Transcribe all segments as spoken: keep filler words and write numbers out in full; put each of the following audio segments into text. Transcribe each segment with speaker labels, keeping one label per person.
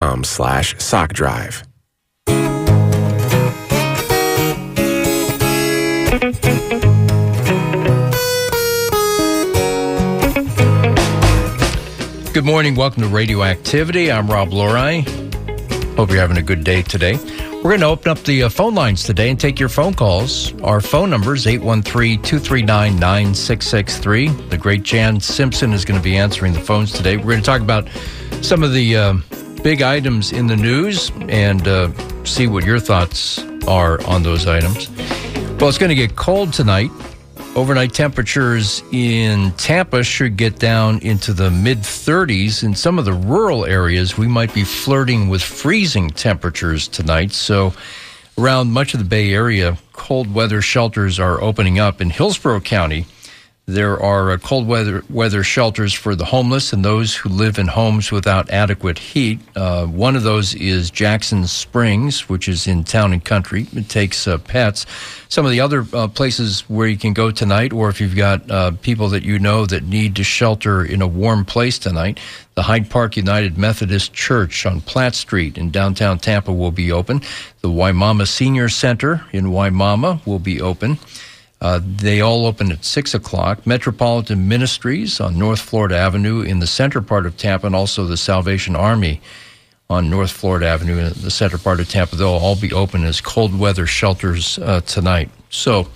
Speaker 1: com slash sock drive.
Speaker 2: Good morning. Welcome to Radioactivity. I'm Rob Lorai. Hope you're having a good day today. We're going to open up the uh, phone lines today and take your phone calls. Our phone number is eight one three, two three nine, nine six six three. The great Jan Simpson is going to be answering the phones today. We're going to talk about some of the uh, big items in the news and uh, see what your thoughts are on those items. Well, it's going to get cold tonight. Overnight temperatures in Tampa should get down into the mid-thirties. In some of the rural areas, we might be flirting with freezing temperatures tonight. So around much of the Bay Area, cold weather shelters are opening up. In Hillsborough County, there are uh, cold weather weather shelters for the homeless and those who live in homes without adequate heat. Uh, one of those is Jackson Springs, which is in Town and Country. It takes uh, pets. Some of the other uh, places where you can go tonight, or if you've got uh, people that you know that need to shelter in a warm place tonight, the Hyde Park United Methodist Church on Platt Street in downtown Tampa will be open. The Waimama Senior Center in Waimama will be open. Uh, they all open at six o'clock. Metropolitan Ministries on North Florida Avenue in the center part of Tampa, and also the Salvation Army on North Florida Avenue in the center part of Tampa. They'll all be open as cold weather shelters uh, tonight. So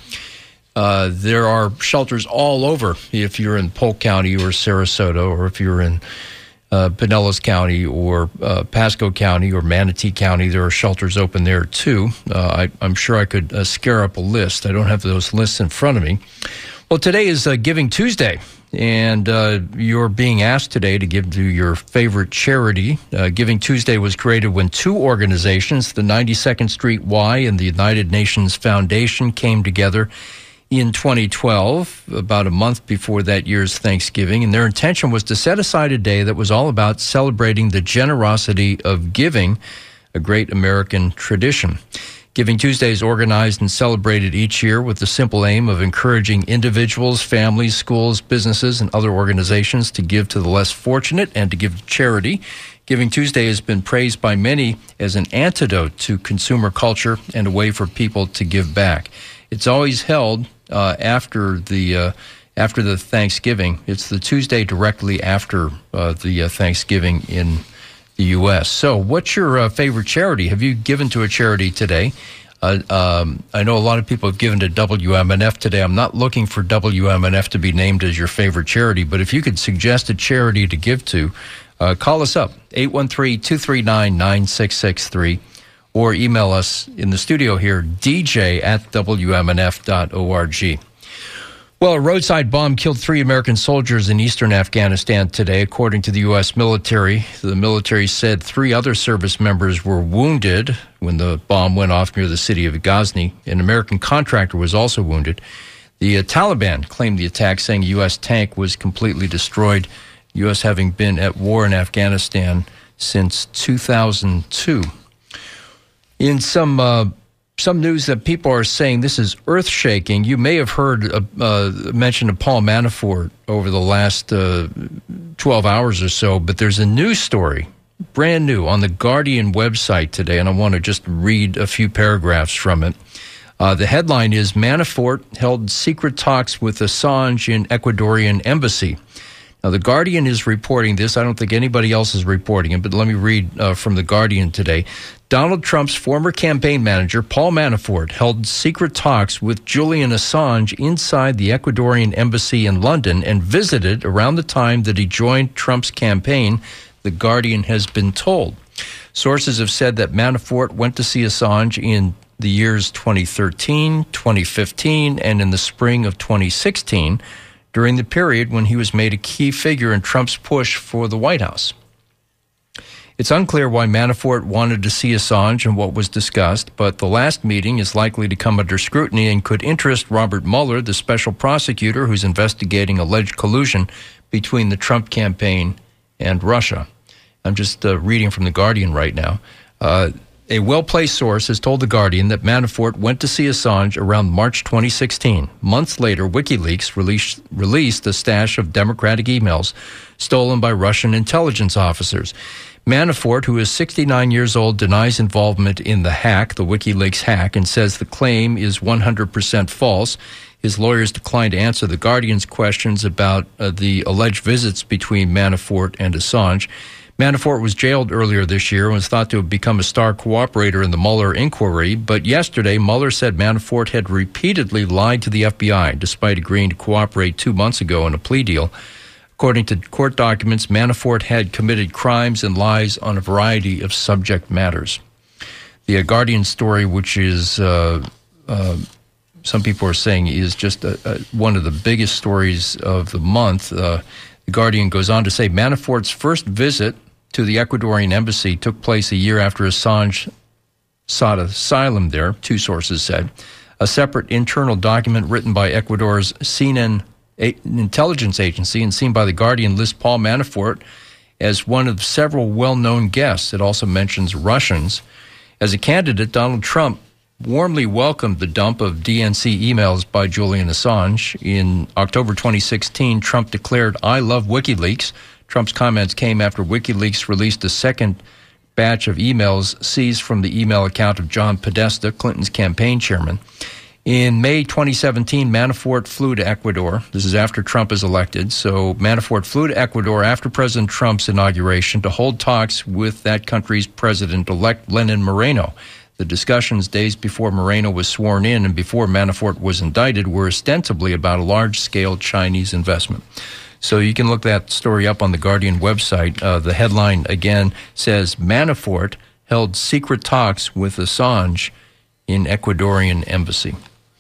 Speaker 2: uh, there are shelters all over if you're in Polk County or Sarasota, or if you're in uh, Pinellas County or uh, Pasco County or Manatee County. There are shelters open there too. Uh, I, I'm sure I could uh, scare up a list. I don't have those lists in front of me. Well, today is uh, Giving Tuesday, and uh, you're being asked today to give to your favorite charity. Uh, Giving Tuesday was created when two organizations, the ninety-second Street Y and the United Nations Foundation, came together in twenty twelve, about a month before that year's Thanksgiving, and their intention was to set aside a day that was all about celebrating the generosity of giving, a great American tradition. Giving Tuesday is organized and celebrated each year with the simple aim of encouraging individuals, families, schools, businesses, and other organizations to give to the less fortunate and to give to charity. Giving Tuesday has been praised by many as an antidote to consumer culture and a way for people to give back. It's always held uh, after the uh, after the Thanksgiving. It's the Tuesday directly after uh, the uh, Thanksgiving in the U S So what's your uh, favorite charity? Have you given to a charity today? Uh, um, I know a lot of people have given to W M N F today. I'm not looking for W M N F to be named as your favorite charity, but if you could suggest a charity to give to, uh, call us up, eight one three, two three nine, nine six six three, or email us in the studio here, d j at w m n f dot org. Well, a roadside bomb killed three American soldiers in eastern Afghanistan today, according to the U S military. The military said three other service members were wounded when the bomb went off near the city of Ghazni. An American contractor was also wounded. The uh, Taliban claimed the attack, saying a U S tank was completely destroyed, U S having been at war in Afghanistan since two thousand two. In some uh, some news that people are saying this is earth-shaking, you may have heard uh, uh, mention of Paul Manafort over the last uh, twelve hours or so, but there's a news story, brand new, on the Guardian website today, and I want to just read a few paragraphs from it. Uh, the headline is, Manafort held secret talks with Assange in Ecuadorian embassy. Now, the Guardian is reporting this. I don't think anybody else is reporting it, but let me read uh, from the Guardian today. Donald Trump's former campaign manager, Paul Manafort, held secret talks with Julian Assange inside the Ecuadorian embassy in London and visited around the time that he joined Trump's campaign, the Guardian has been told. Sources have said that Manafort went to see Assange in the years twenty thirteen, twenty fifteen, and in the spring of twenty sixteen, during the period when he was made a key figure in Trump's push for the White House. It's unclear why Manafort wanted to see Assange and what was discussed, but the last meeting is likely to come under scrutiny and could interest Robert Mueller, the special prosecutor who's investigating alleged collusion between the Trump campaign and Russia. I'm just uh, reading from The Guardian right now. Uh, A well-placed source has told The Guardian that Manafort went to see Assange around March twenty sixteen. Months later, WikiLeaks released, released a stash of Democratic emails stolen by Russian intelligence officers. Manafort, who is sixty-nine years old, denies involvement in the hack, the WikiLeaks hack, and says the claim is one hundred percent false. His lawyers declined to answer the Guardian's questions about uh, the alleged visits between Manafort and Assange. Manafort was jailed earlier this year and was thought to have become a star cooperator in the Mueller inquiry, but yesterday Mueller said Manafort had repeatedly lied to the F B I, despite agreeing to cooperate two months ago in a plea deal. According to court documents, Manafort had committed crimes and lies on a variety of subject matters. The uh, Guardian story, which is, uh, uh, some people are saying, is just a, a, one of the biggest stories of the month. Uh, the Guardian goes on to say Manafort's first visit to the Ecuadorian embassy took place a year after Assange sought asylum there, two sources said. A separate internal document written by Ecuador's C N N intelligence agency and seen by the Guardian lists Paul Manafort as one of several well-known guests. It also mentions Russians. As a candidate, Donald Trump warmly welcomed the dump of D N C emails by Julian Assange. In October twenty sixteen, Trump declared, "I love WikiLeaks." Trump's comments came after WikiLeaks released a second batch of emails seized from the email account of John Podesta, Clinton's campaign chairman. In May twenty seventeen, Manafort flew to Ecuador. This is after Trump is elected. So Manafort flew to Ecuador after President Trump's inauguration to hold talks with that country's president-elect, Lenin Moreno. The discussions days before Moreno was sworn in and before Manafort was indicted were ostensibly about a large-scale Chinese investment. So you can look that story up on the Guardian website. Uh, the headline, again, says Manafort held secret talks with Assange in Ecuadorian embassy.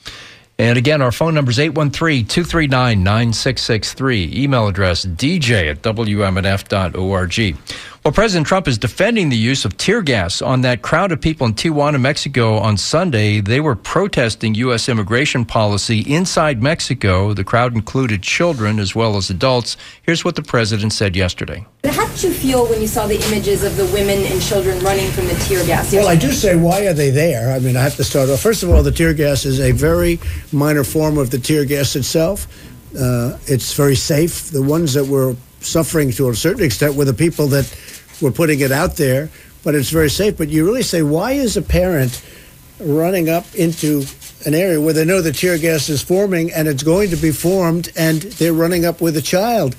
Speaker 2: And again, our phone number is eight one three, two three nine, nine six six three. Email address d j at w m n f dot org. Well, President Trump is defending the use of tear gas on that crowd of people in Tijuana, Mexico on Sunday. They were protesting U S immigration policy inside Mexico. The crowd included children as well as adults. Here's what the president said yesterday.
Speaker 3: How did you feel when you saw the images of the women and children running from the tear gas?
Speaker 4: Well, I do say, why are they there? I mean, I have to start off. First of all, the tear gas is a very minor form of the tear gas itself. Uh, it's very safe. The ones that were suffering to a certain extent were the people that were putting it out there, but it's very safe. But you really say, why is a parent running up into an area where they know the tear gas is forming and it's going to be formed, and they're running up with a child?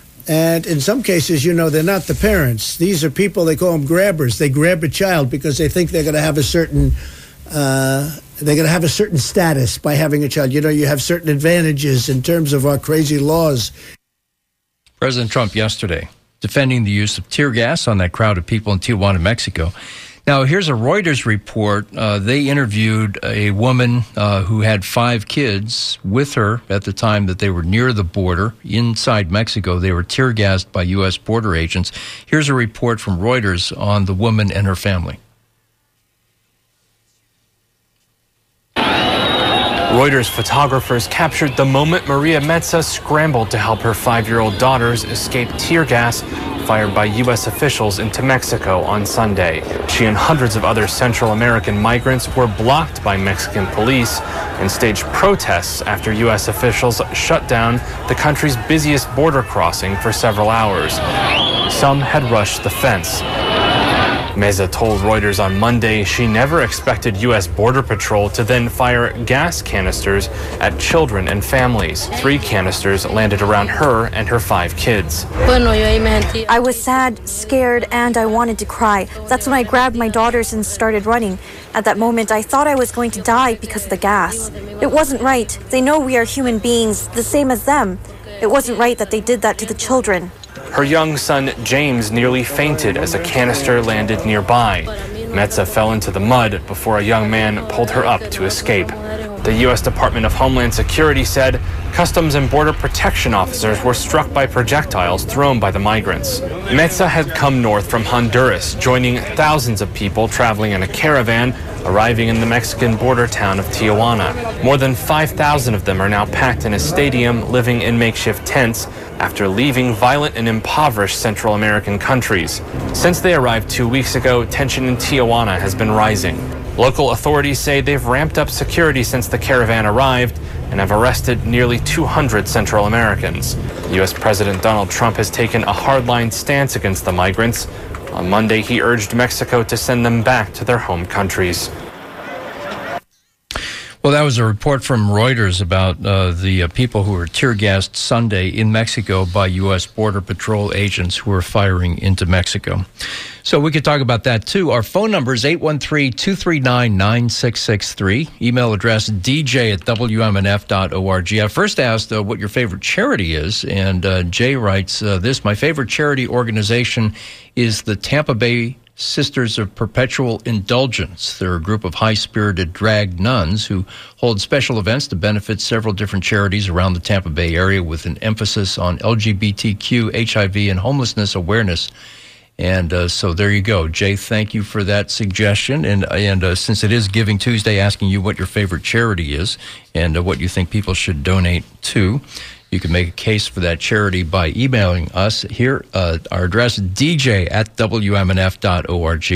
Speaker 4: And in some cases, you know, they're not the parents. These are people, they call them grabbers. They grab a child because they think they're going to have a certain uh, they're going to have a certain status by having a child. You know, you have certain advantages in terms of our crazy laws.
Speaker 2: President Trump yesterday defending the use of tear gas on that crowd of people in Tijuana, Mexico. Now, here's a Reuters report. Uh, they interviewed a woman uh, who had five kids with her at the time that they were near the border inside Mexico. They were tear gassed by U S border agents. Here's a report from Reuters on the woman and her family.
Speaker 5: Reuters photographers captured the moment Maria Metza scrambled to help her five-year-old daughters escape tear gas fired by U S officials into Mexico on Sunday. She and hundreds of other Central American migrants were blocked by Mexican police and staged protests after U S officials shut down the country's busiest border crossing for several hours. Some had rushed the fence. Meza told Reuters on Monday she never expected U S Border Patrol to then fire gas canisters at children and families. Three canisters landed around her and her five kids.
Speaker 6: I was sad, scared, and I wanted to cry. That's when I grabbed my daughters and started running. At that moment, I thought I was going to die because of the gas. It wasn't right. They know we are human beings, the same as them. It wasn't right that they did that to the children.
Speaker 5: Her young son, James, nearly fainted as a canister landed nearby. Metza fell into the mud before a young man pulled her up to escape. The U S Department of Homeland Security said Customs and Border Protection officers were struck by projectiles thrown by the migrants. Metza had come north from Honduras, joining thousands of people traveling in a caravan arriving in the Mexican border town of Tijuana. More than five thousand of them are now packed in a stadium, living in makeshift tents after leaving violent and impoverished Central American countries. Since they arrived two weeks ago, tension in Tijuana has been rising. Local authorities say they've ramped up security since the caravan arrived and have arrested nearly two hundred Central Americans. U S President Donald Trump has taken a hardline stance against the migrants, On Monday, he urged Mexico to send them back to their home countries.
Speaker 2: Well, that was a report from Reuters about uh, the uh, people who were tear gassed Sunday in Mexico by U S Border Patrol agents who were firing into Mexico. So we could talk about that, too. Our phone number is eight one three, two three nine, nine six six three. Email address d j at w m n f dot org. I first asked uh, what your favorite charity is, and uh, Jay writes uh, this. My favorite charity organization is the Tampa Bay Sisters of Perpetual Indulgence. They're a group of high-spirited drag nuns who hold special events to benefit several different charities around the Tampa Bay area with an emphasis on L G B T Q, H I V, and homelessness awareness. And uh, so there you go. Jay, thank you for that suggestion. And and uh, since it is Giving Tuesday, asking you what your favorite charity is and uh, what you think people should donate to. You can make a case for that charity by emailing us here. Uh, our address, d j at w m n f dot org.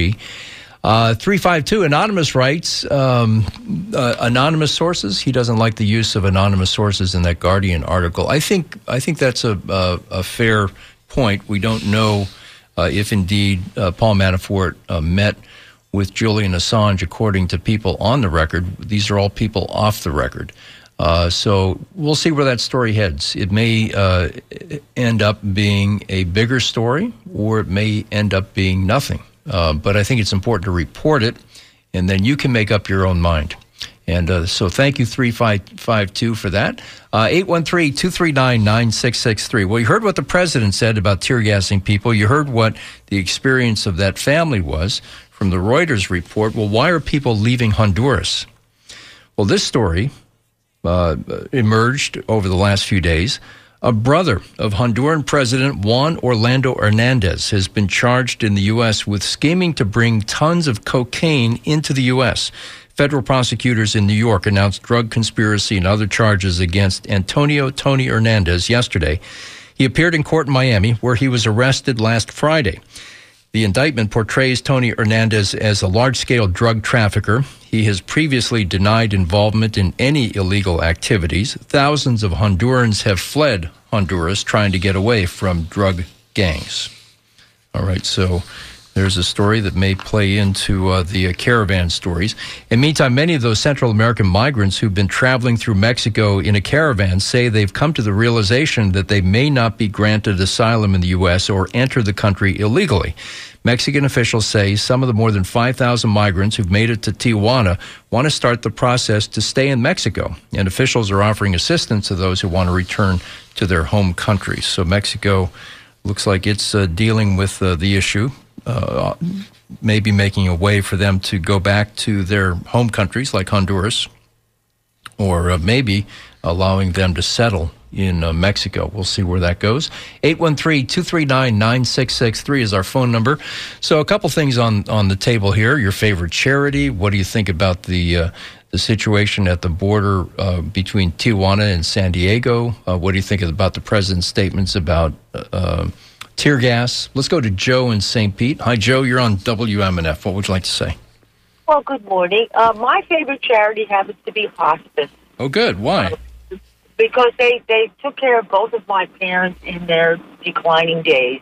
Speaker 2: Uh, three five two, Anonymous writes, um, uh, anonymous sources. He doesn't like the use of anonymous sources in that Guardian article. I think I think that's a, a, a fair point. We don't know uh, if indeed uh, Paul Manafort uh, met with Julian Assange, according to people on the record. These are all people off the record. Uh, so we'll see where that story heads. It may uh, end up being a bigger story, or it may end up being nothing. Uh, but I think it's important to report it, and then you can make up your own mind. And uh, so thank you, three five five two, for that. Uh, eight one three, two three nine, nine six six three. Well, you heard what the president said about tear gassing people. You heard what the experience of that family was from the Reuters report. Well, why are people leaving Honduras? Well, this story Uh, emerged over the last few days. A brother of Honduran President Juan Orlando Hernandez has been charged in the U S with scheming to bring tons of cocaine into the U S. Federal prosecutors in New York announced drug conspiracy and other charges against Antonio Tony Hernandez yesterday. He appeared in court in Miami, where he was arrested last Friday. The indictment portrays Tony Hernandez as a large-scale drug trafficker. He has previously denied involvement in any illegal activities. Thousands of Hondurans have fled Honduras trying to get away from drug gangs. All right, so there's a story that may play into uh, the uh, caravan stories. In the meantime, many of those Central American migrants who've been traveling through Mexico in a caravan say they've come to the realization that they may not be granted asylum in the U S or enter the country illegally. Mexican officials say some of the more than five thousand migrants who've made it to Tijuana want to start the process to stay in Mexico, and officials are offering assistance to those who want to return to their home countries. So Mexico looks like it's uh, dealing with uh, the issue. Uh, maybe making a way for them to go back to their home countries like Honduras, or uh, maybe allowing them to settle in uh, Mexico. We'll see where that goes. eight one three, two three nine, nine six six three is our phone number. So a couple things on, on the table here. Your favorite charity. What do you think about the uh, the situation at the border uh, between Tijuana and San Diego? Uh, what do you think about the president's statements about uh, tear gas? Let's go to Joe in Saint Pete. Hi, Joe. You're on W M N F. What would you like to say?
Speaker 7: Well, good morning. Uh, my favorite charity happens to be hospice.
Speaker 2: Oh, good. Why?
Speaker 7: Because they, they took care of both of my parents in their declining days.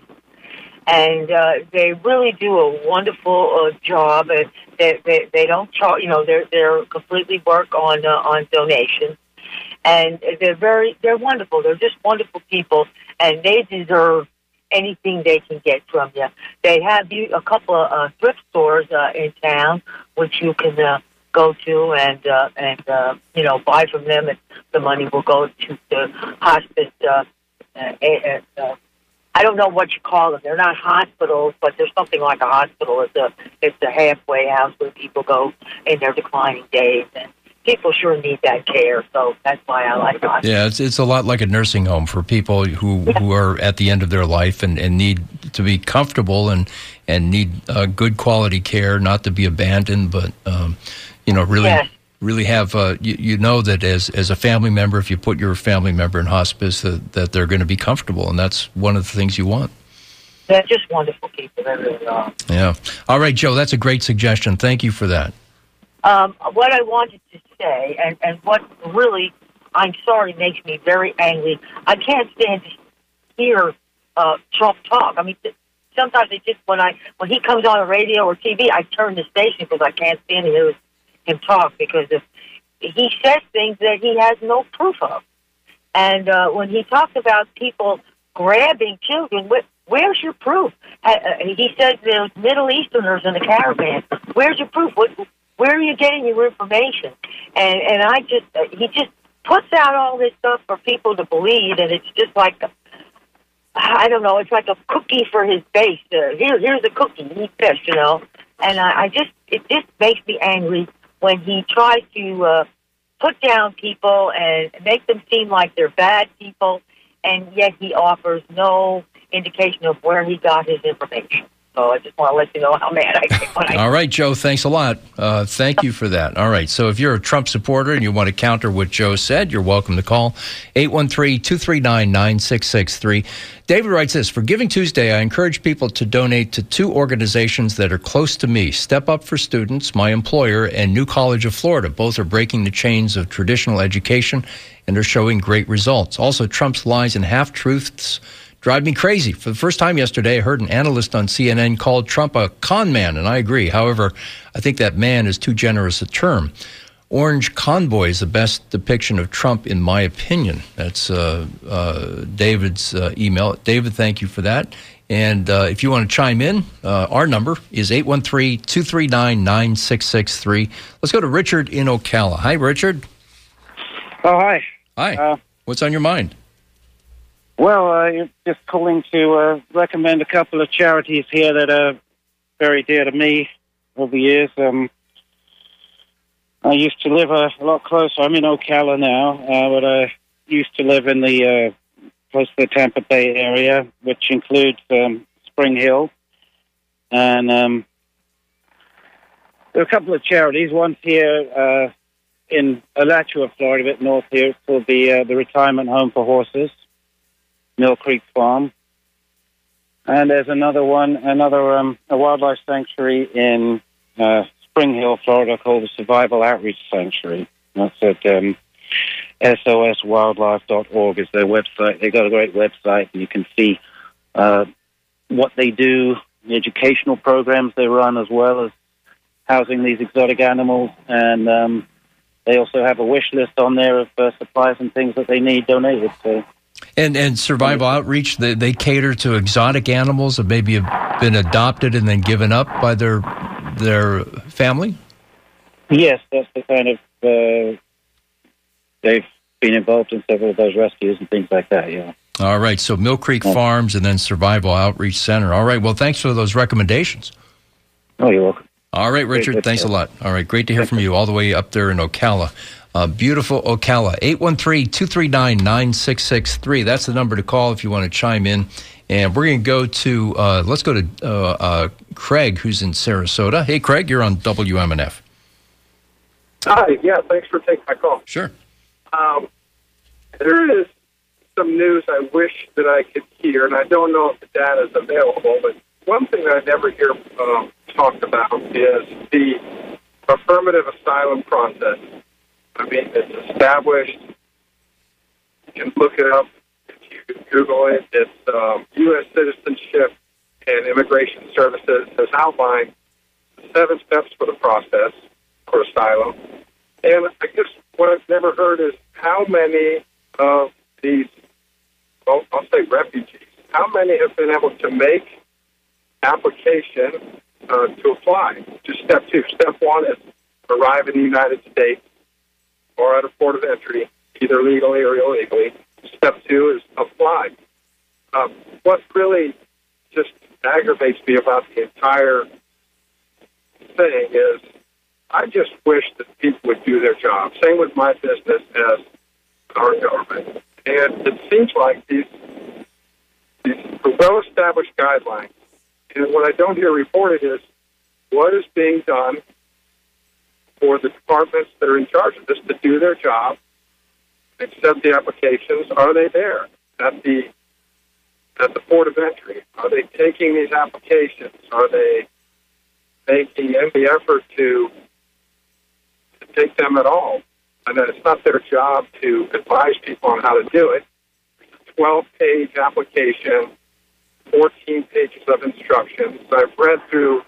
Speaker 7: And uh, they really do a wonderful uh, job. And they, they they don't charge, you know, they're they're completely work on uh, on donations. And they're very, they're wonderful. They're just wonderful people. And they deserve anything they can get from you. They have you a couple of uh, thrift stores uh, in town, which you can uh, go to and uh, and uh, you know, buy from them, and the money will go to the hospice. Uh, uh, uh, I don't know what you call them. They're not hospitals, but there's something like a hospital. It's a it's a halfway house where people go in their declining days, and people sure need that care, so that's why I like it.
Speaker 2: Yeah, it's it's a lot like a nursing home for people who,
Speaker 7: yeah.
Speaker 2: who are at the end of their life and, and need to be comfortable and and need uh, good quality care, not to be abandoned, but um, you know, really
Speaker 7: yes.
Speaker 2: really have uh, you, you know that as as a family member, if you put your family member in hospice, that, that they're going to be comfortable, and that's one of the things you want.
Speaker 7: They're just wonderful people. They really are.
Speaker 2: Yeah. All right, Joe, that's a great suggestion. Thank you for that.
Speaker 7: Um, what I wanted to say, and, and what really, I'm sorry, makes me very angry, I can't stand to hear uh, Trump talk. I mean, to, sometimes it just when I when he comes on the radio or T V, I turn the station because I can't stand to hear him talk because if he says things that he has no proof of. And uh, when he talks about people grabbing children, wh- where's your proof? Uh, he says there's Middle Easterners in the caravan. Where's your proof? What, where are you getting your information? And and I just uh, he just puts out all this stuff for people to believe, and it's just like a, I don't know, it's like a cookie for his base. Uh, here, here's a cookie, eat this, you know. And I, I just it just makes me angry when he tries to uh, put down people and make them seem like they're bad people, and yet he offers no indication of where he got his information. So I just want to let you know how mad I get when I...
Speaker 2: All right, Joe, thanks a lot. Uh, thank you for that. All right, so if you're a Trump supporter and you want to counter what Joe said, you're welcome to call eight one three, two three nine, nine six six three. David writes this, for Giving Tuesday, I encourage people to donate to two organizations that are close to me, Step Up for Students, my employer, and New College of Florida. Both are breaking the chains of traditional education and are showing great results. Also, Trump's lies and half-truths drive me crazy. For the first time yesterday, I heard an analyst on C N N called Trump a con man, and I agree. However, I think that man is too generous a term. Orange Convoy is the best depiction of Trump, in my opinion. That's uh, uh, David's uh, email. David, thank you for that. And uh, if you want to chime in, uh, our number is eight one three, two three nine, nine six six three. Let's go to Richard in Ocala. Hi, Richard.
Speaker 8: Oh, hi.
Speaker 2: Hi.
Speaker 8: Uh,
Speaker 2: What's on your mind?
Speaker 8: Well, uh, you're just calling to uh, recommend a couple of charities here that are very dear to me over the years. Um, I used to live a, a lot closer. I'm in Ocala now, uh, but I used to live in the uh, close to the Tampa Bay area, which includes um, Spring Hill. And um, there are a couple of charities. One's here uh, in Alachua, Florida, a bit north here. It's called the, uh, the Retirement Home for Horses, Mill Creek Farm. And there's another one, another um, a wildlife sanctuary in uh, Spring Hill, Florida, called the Survival Outreach Sanctuary. That's at um, S O S wildlife dot org is their website. They've got a great website, and you can see uh, what they do, the educational programs they run, as well as housing these exotic animals. And um, they also have a wish list on there of uh, supplies and things that they need donated. So.
Speaker 2: And and Survival Outreach, they, they cater to exotic animals that maybe have been adopted and then given up by their their family?
Speaker 8: Yes, that's the kind of... Uh, they've been involved in several of those rescues and things like that, yeah.
Speaker 2: All right, so Mill Creek yeah. Farms and then Survival Outreach Center. All right, well, thanks for those recommendations.
Speaker 8: Oh, you're welcome.
Speaker 2: All right, Richard, great, thanks a lot. All right, great to hear from you all the way up there in Ocala. Uh, beautiful Ocala. eight one three, two three nine, nine six six three. That's the number to call if you want to chime in. And we're going to go to, uh, let's go to uh, uh, Craig, who's in Sarasota. Hey, Craig, you're on W M N F.
Speaker 9: Hi, yeah, thanks for taking my call.
Speaker 2: Sure.
Speaker 9: Um, there is some news I wish that I could hear, and I don't know if the data is available, but one thing that I never hear um, talked about is the affirmative asylum process. I mean, it's established. You can look it up if you Google it. It's um, U S Citizenship and Immigration Services has outlined seven steps for the process for asylum. And I guess what I've never heard is how many of these, well, I'll say refugees, how many have been able to make application uh, to apply? Just step two. Step one is arrive in the United States or at a port of entry, either legally or illegally. Step two is apply. Um, what really just aggravates me about the entire thing is I just wish that people would do their job. Same with my business as our government. And it seems like these, these well-established guidelines, and what I don't hear reported is what is being done for the departments that are in charge of this to do their job, accept the applications. Are they there at the at the port of entry? Are they taking these applications? Are they making any effort to, to take them at all? And it's not their job to advise people on how to do it. It's a twelve-page application fourteen pages of instructions. I've read through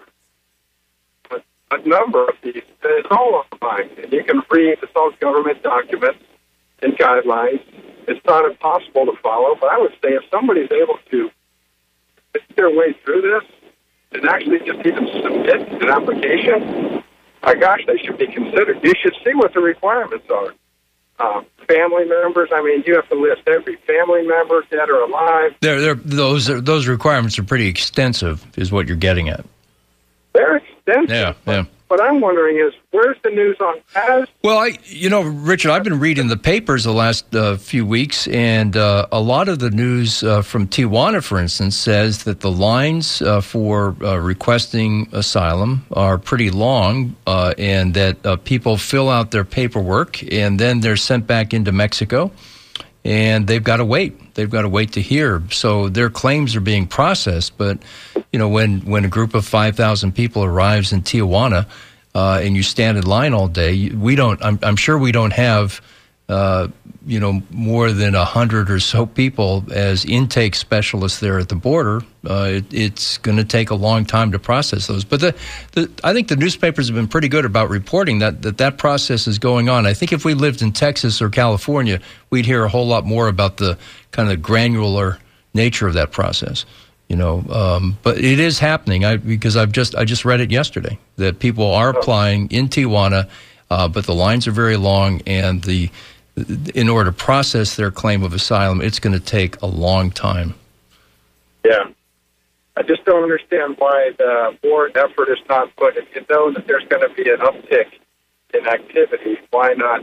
Speaker 9: a, a number of these, and it's all online. And you can read, it's all government documents and guidelines. It's not impossible to follow, but I would say if somebody's able to get their way through this and actually just even submit an application, my gosh, they should be considered. You should see what the requirements are. Um, family members, I mean, you have to list every family member, dead or alive.
Speaker 2: They're, they're, those are, those requirements are pretty extensive, is what you're getting at.
Speaker 9: They're extensive.
Speaker 2: Yeah, yeah.
Speaker 9: What I'm wondering is, where's the news on that?
Speaker 2: Well, I, you know, Richard, I've been reading the papers the last uh, few weeks, and uh, a lot of the news uh, from Tijuana, for instance, says that the lines uh, for uh, requesting asylum are pretty long, uh, and that uh, people fill out their paperwork, and then they're sent back into Mexico, and they've got to wait. They've got to wait to hear. So their claims are being processed, but you know, when, when a group of five thousand people arrives in Tijuana uh, and you stand in line all day, we don't, I'm, I'm sure we don't have, uh, you know, more than a hundred or so people as intake specialists there at the border. Uh, it, it's going to take a long time to process those. But the, the, I think the newspapers have been pretty good about reporting that, that that process is going on. I think if we lived in Texas or California, we'd hear a whole lot more about the kind of granular nature of that process. You know, um, but it is happening. I because I've just I just read it yesterday that people are applying in Tijuana, uh, but the lines are very long, and the in order to process their claim of asylum, it's going to take a long time.
Speaker 9: Yeah, I just don't understand why the more effort is not put. If you know that there's going to be an uptick in activity, why not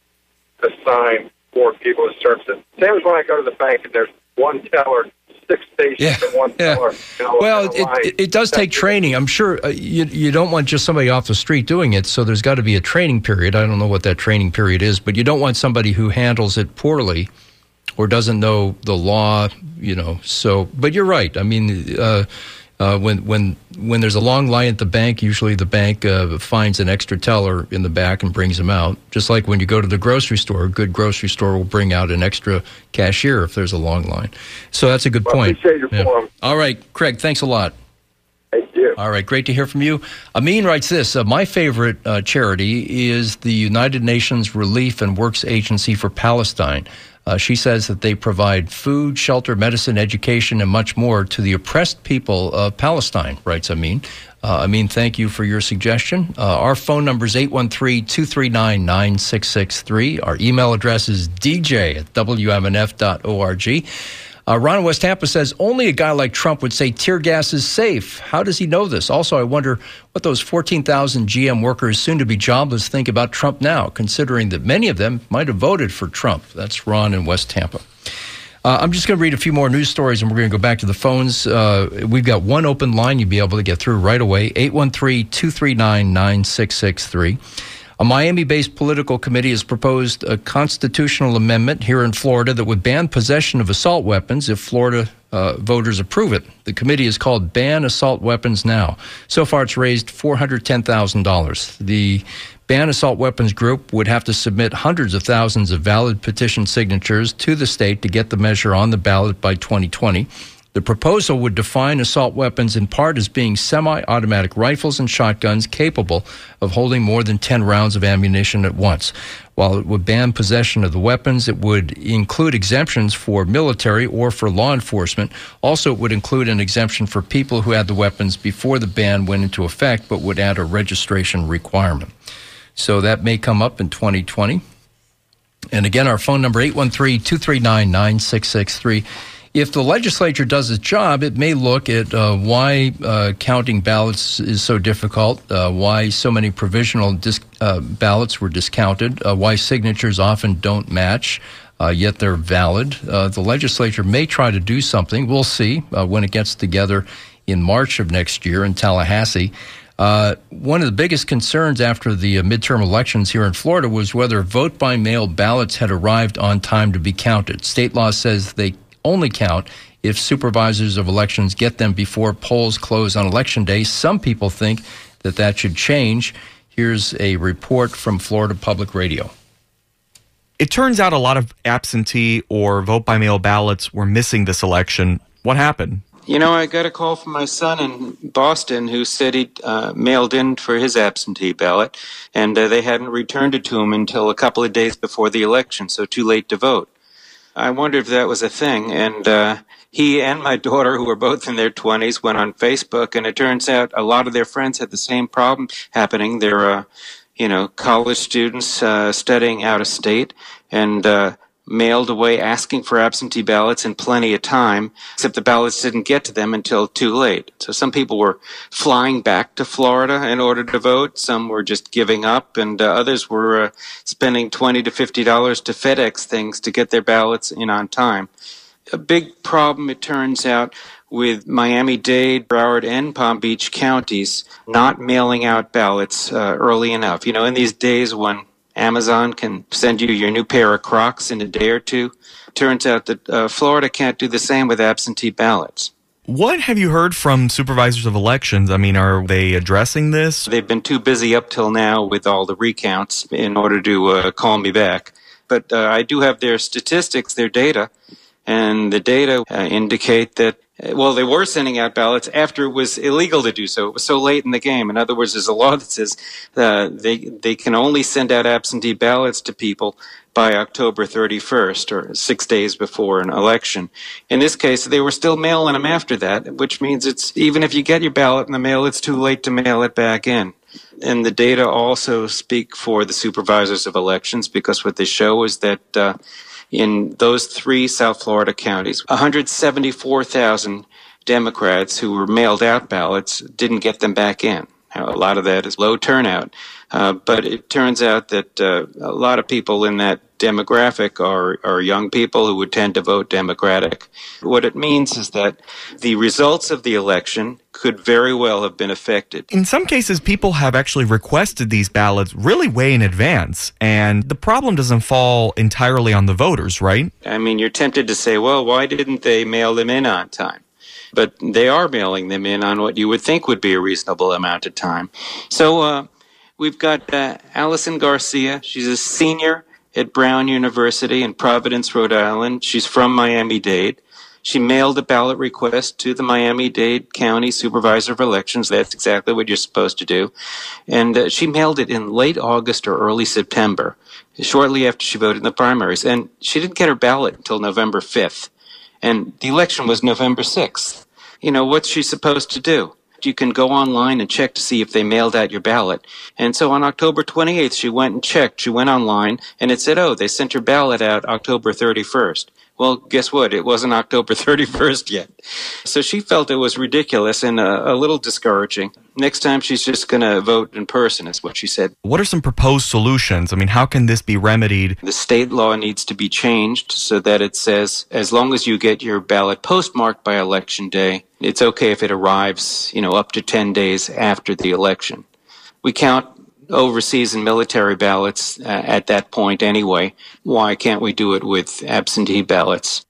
Speaker 9: assign more people to service it? Same as when I go to the bank and there's one teller. Six stations
Speaker 2: yeah,
Speaker 9: and one
Speaker 2: yeah.
Speaker 9: teller. You know,
Speaker 2: well, it, it, it does take training. I'm sure uh, you you don't want just somebody off the street doing it, so there's got to be a training period. I don't know what that training period is, but you don't want somebody who handles it poorly or doesn't know the law, you know. So, but you're right. I mean, uh, uh, when when when there's a long line at the bank, usually the bank uh, finds an extra teller in the back and brings them out. Just like when you go to the grocery store, a good grocery store will bring out an extra cashier if there's a long line. So that's a good
Speaker 9: well,
Speaker 2: point.
Speaker 9: I appreciate your
Speaker 2: yeah.
Speaker 9: forum.
Speaker 2: All right, Craig, thanks a lot.
Speaker 9: Thank you.
Speaker 2: All right, great to hear from you. Amin writes this, uh, my favorite uh, charity is the United Nations Relief and Works Agency for Palestine. Uh, she says that they provide food, shelter, medicine, education, and much more to the oppressed people of Palestine, writes Amin. Uh, Amin, thank you for your suggestion. Uh, our phone number is eight one three, two three nine, nine six six three. Our email address is d j at w m n f dot org. Uh, Ron in West Tampa says, only a guy like Trump would say tear gas is safe. How does he know this? Also, I wonder what those fourteen thousand G M workers soon to be jobless think about Trump now, considering that many of them might have voted for Trump. That's Ron in West Tampa. Uh, I'm just going to read a few more news stories, and we're going to go back to the phones. Uh, we've got one open line you'll be able to get through right away, eight one three, two three nine, nine six six three. A Miami-based political committee has proposed a constitutional amendment here in Florida that would ban possession of assault weapons if Florida uh, voters approve it. The committee is called Ban Assault Weapons Now. So far, it's raised four hundred ten thousand dollars. The Ban Assault Weapons group would have to submit hundreds of thousands of valid petition signatures to the state to get the measure on the ballot by twenty twenty. The proposal would define assault weapons in part as being semi-automatic rifles and shotguns capable of holding more than ten rounds of ammunition at once. While it would ban possession of the weapons, it would include exemptions for military or for law enforcement. Also, it would include an exemption for people who had the weapons before the ban went into effect, but would add a registration requirement. So that may come up in twenty twenty. And again, our phone number, eight one three, two three nine, nine six six three. If the legislature does its job, it may look at uh, why uh, counting ballots is so difficult, uh, why so many provisional dis- uh, ballots were discounted, uh, why signatures often don't match, uh, yet they're valid. Uh, the legislature may try to do something. We'll see uh, when it gets together in March of next year in Tallahassee. Uh, one of the biggest concerns after the uh, midterm elections here in Florida was whether vote-by-mail ballots had arrived on time to be counted. State law says they only count if supervisors of elections get them before polls close on election day. Some people think that that should change. Here's a report from Florida Public Radio.
Speaker 10: It turns out a lot of absentee or vote-by-mail ballots were missing this election. What happened?
Speaker 11: You know, I got a call from my son in Boston who said he'd uh, mailed in for his absentee ballot, and uh, they hadn't returned it to him until a couple of days before the election, so too late to vote. I wondered if that was a thing, and uh, he and my daughter, who were both in their twenties, went on Facebook, and it turns out a lot of their friends had the same problem happening. They're, uh, you know, college students uh, studying out of state, and uh, mailed away asking for absentee ballots in plenty of time, except the ballots didn't get to them until too late. So some people were flying back to Florida in order to vote. Some were just giving up, and uh, others were uh, spending twenty to fifty dollars to FedEx things to get their ballots in on time. A big problem, it turns out, with Miami-Dade, Broward, and Palm Beach counties not mailing out ballots uh, early enough. You know, in these days when Amazon can send you your new pair of Crocs in a day or two, turns out that uh, Florida can't do the same with absentee ballots.
Speaker 10: What have you heard from supervisors of elections? I mean, are they addressing this?
Speaker 11: They've been too busy up till now with all the recounts in order to uh, call me back. But uh, I do have their statistics, their data, and the data uh, indicate that, well, they were sending out ballots after it was illegal to do so. It was so late in the game. In other words, there's a law that says uh, they they can only send out absentee ballots to people by October thirty-first, or six days before an election. In this case, they were still mailing them after that, which means it's even if you get your ballot in the mail, it's too late to mail it back in. And the data also speak for the supervisors of elections, because what they show is that uh, in those three South Florida counties, one hundred seventy-four thousand Democrats who were mailed out ballots didn't get them back in. Now, a lot of that is low turnout, uh, but it turns out that uh, a lot of people in that demographic are, are young people who would tend to vote Democratic. What it means is that the results of the election could very well have been affected.
Speaker 10: In some cases, people have actually requested these ballots really way in advance, and the problem doesn't fall entirely on the voters, right?
Speaker 11: I mean, you're tempted to say, well, why didn't they mail them in on time? But they are mailing them in on what you would think would be a reasonable amount of time. So uh, we've got uh, Allison Garcia. She's a senior at Brown University in Providence, Rhode Island. She's from Miami-Dade. She mailed a ballot request to the Miami-Dade County Supervisor of Elections. That's exactly what you're supposed to do. And uh, she mailed it in late August or early September, shortly after she voted in the primaries. And she didn't get her ballot until November fifth. And the election was November sixth. You know, what's she supposed to do? You can go online and check to see if they mailed out your ballot. And so on October twenty-eighth, she went and checked. She went online, and it said, oh, they sent her ballot out October thirty-first. Well, guess what? It wasn't October thirty-first yet. So she felt it was ridiculous and a, a little discouraging. Next time, she's just going to vote in person, is what she said.
Speaker 10: What are some proposed solutions? I mean, how can this be remedied?
Speaker 11: The state law needs to be changed so that it says, as long as you get your ballot postmarked by Election Day, it's okay if it arrives, you know, up to ten days after the election. We count overseas and military ballots uh, at that point anyway. Why can't we do it with absentee ballots?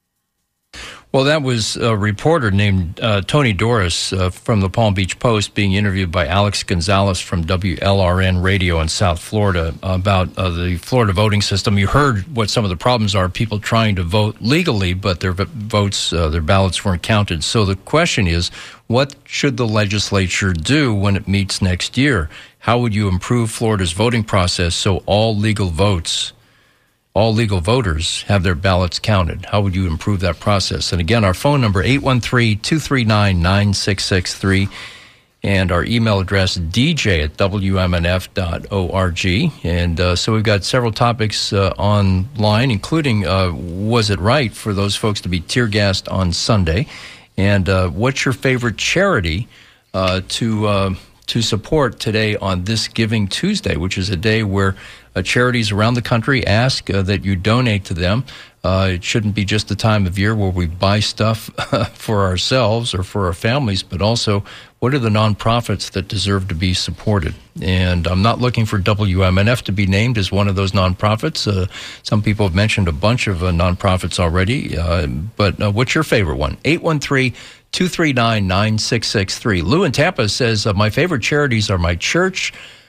Speaker 2: Well, that was a reporter named uh, Tony Doris uh, from the Palm Beach Post being interviewed by Alex Gonzalez from W L R N Radio in South Florida about uh, the Florida voting system. You heard what some of the problems are, people trying to vote legally, but their votes, uh, their ballots weren't counted. So the question is, what should the legislature do when it meets next year? How would you improve Florida's voting process so all legal votes all legal voters have their ballots counted? How would you improve that process? And again, our phone number, eight one three, two three nine, nine six six three, and our email address, d j at w m n f dot org. And uh, so we've got several topics uh, online, including uh, was it right for those folks to be tear gassed on Sunday? And uh, what's your favorite charity uh, to uh, to support today on this Giving Tuesday, which is a day where uh, charities around the country ask uh, that you donate to them. Uh, it shouldn't be just the time of year where we buy stuff for ourselves or for our families, but also what are the nonprofits that deserve to be supported? And I'm not looking for W M N F to be named as one of those nonprofits. Uh, some people have mentioned a bunch of uh, nonprofits already, uh, but uh, what's your favorite one? eight one three, two three nine, nine six six three. Lou in Tampa says, uh, my favorite charities are my church,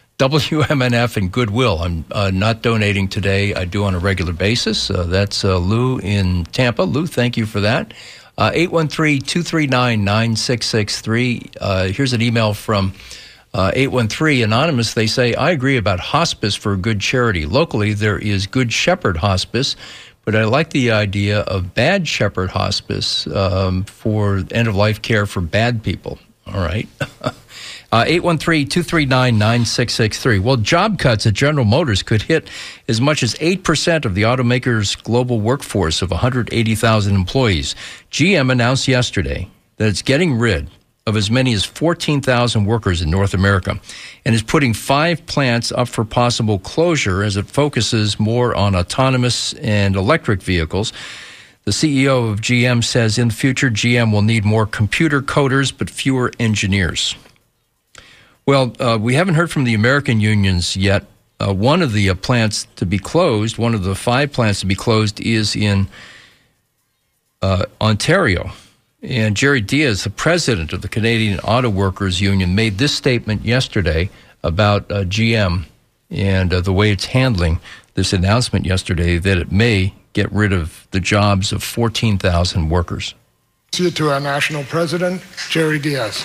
Speaker 2: W M N F, and Goodwill. I'm uh, not donating today. I do on a regular basis. Uh, that's uh, Lou in Tampa. Lou, thank you for that. Uh, eight one three, two three nine, nine six six three. Uh, here's an email from uh, eight one three, Anonymous. They say, I agree about hospice for good charity. Locally, there is Good Shepherd Hospice, but I like the idea of Bad Shepherd Hospice um, for end-of-life care for bad people. All right. Uh, eight one three, two three nine, nine six six three. Well, job cuts at General Motors could hit as much as eight percent of the automaker's global workforce of one hundred eighty thousand employees. G M announced yesterday that it's getting rid of as many as fourteen thousand workers in North America and is putting five plants up for possible closure as it focuses more on autonomous and electric vehicles. The C E O of G M says in the future, G M will need more computer coders but fewer engineers. Well, uh, we haven't heard from the American unions yet. Uh, one of the uh, plants to be closed, one of the five plants to be closed, is in uh, Ontario. And Jerry Diaz, the president of the Canadian Auto Workers Union, made this statement yesterday about uh, G M and uh, the way it's handling this announcement yesterday that it may get rid of the jobs of fourteen thousand workers.
Speaker 12: To our national president, Jerry Diaz.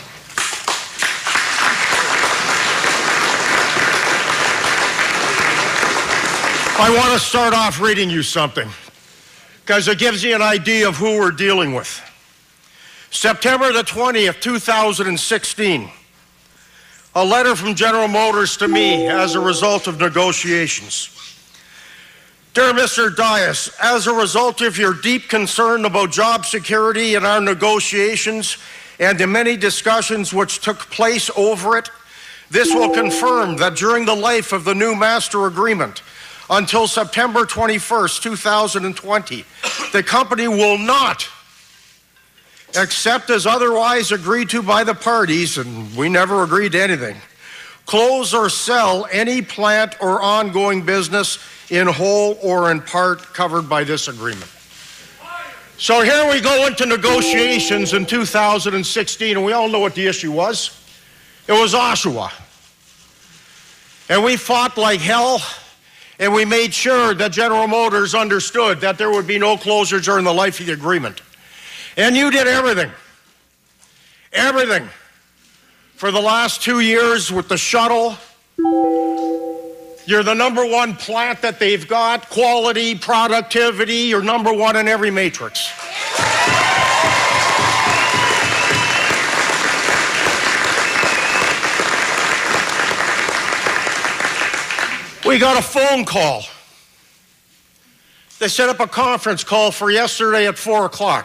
Speaker 13: I want to start off reading you something because it gives you an idea of who we're dealing with. September the twentieth, two thousand sixteen, a letter from General Motors to me as a result of negotiations. Dear Mister Dias, as a result of your deep concern about job security in our negotiations and the many discussions which took place over it, this will confirm that during the life of the new master agreement, until September twenty-first, two thousand twenty, the company will not, except as otherwise agreed to by the parties, and we never agreed to anything, close or sell any plant or ongoing business in whole or in part covered by this agreement. So here we go into negotiations in two thousand sixteen, and we all know what the issue was. It was Oshawa. And we fought like hell. And we made sure that General Motors understood that there would be no closure during the life of the agreement. And you did everything, everything for the last two years with the shuttle. You're the number one plant that they've got, quality, productivity, you're number one in every matrix. We got a phone call. They set up a conference call for yesterday at four o'clock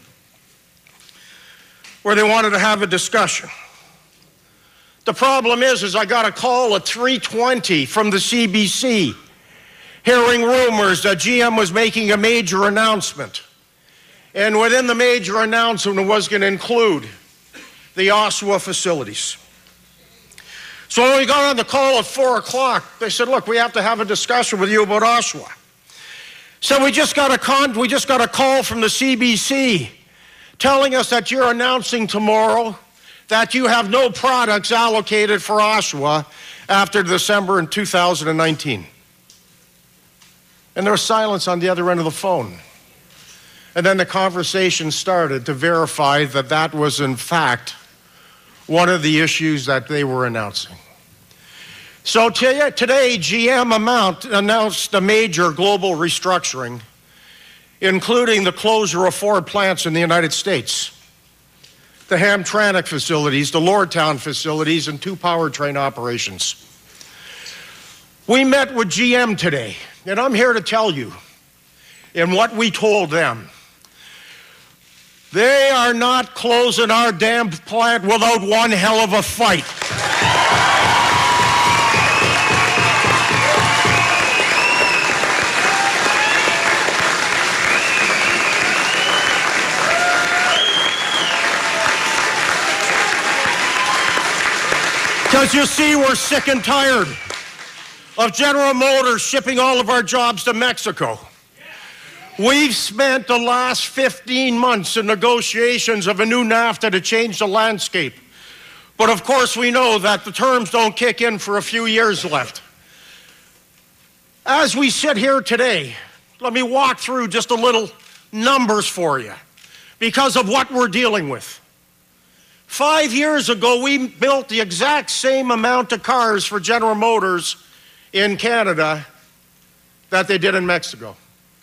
Speaker 13: where they wanted to have a discussion. The problem is, is I got a call at three twenty from the C B C hearing rumors that G M was making a major announcement. And within the major announcement, it was going to include the Oshawa facilities. So when we got on the call at four o'clock, they said, look, we have to have a discussion with you about Oshawa. So we just got a con- we just got a call from the C B C telling us that you're announcing tomorrow that you have no products allocated for Oshawa after December in two thousand nineteen. And there was silence on the other end of the phone. And then the conversation started to verify that that was in fact one of the issues that they were announcing. So t- today, G M amount announced a major global restructuring, including the closure of four plants in the United States, the Hamtramck facilities, the Lordstown facilities, and two powertrain operations. We met with G M today, and I'm here to tell you, in what we told them, they are not closing our damn plant without one hell of a fight. Because you see, we're sick and tired of General Motors shipping all of our jobs to Mexico. We've spent the last fifteen months in negotiations of a new NAFTA to change the landscape. But of course we know that the terms don't kick in for a few years left. As we sit here today, let me walk through just a little numbers for you. because of what we're dealing with. Five years ago, we built the exact same amount of cars for General Motors in Canada that they did in Mexico.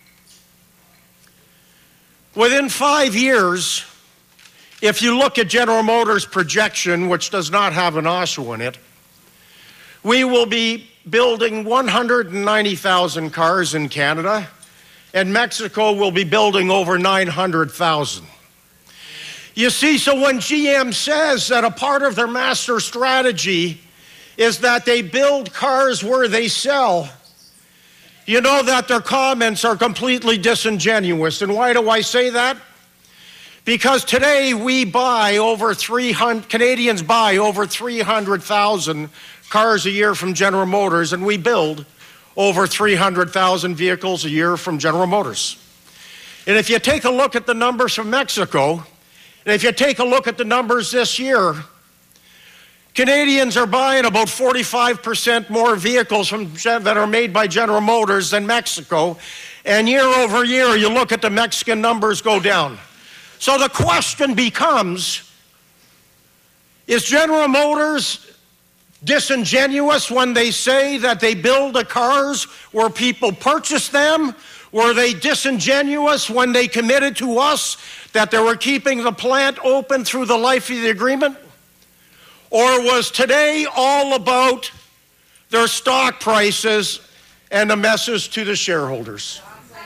Speaker 13: Within five years, if you look at General Motors' projection, which does not have an Oshawa in it, we will be building one hundred ninety thousand cars in Canada, and Mexico will be building over nine hundred thousand. You see, so when G M says that a part of their master strategy is that they build cars where they sell, you know that their comments are completely disingenuous. And why do I say that? Because today we buy over three hundred, Canadians buy over three hundred thousand cars a year from General Motors, and we build over three hundred thousand vehicles a year from General Motors. And if you take a look at the numbers from Mexico, and if you take a look at the numbers this year, Canadians are buying about forty-five percent more vehicles from, that are made by General Motors than Mexico. And year over year, you look at the Mexican numbers go down. So the question becomes, is General Motors disingenuous when they say that they build the cars where people purchase them? Were they disingenuous when they committed to us that they were keeping the plant open through the life of the agreement? Or was today all about their stock prices and a message to the shareholders?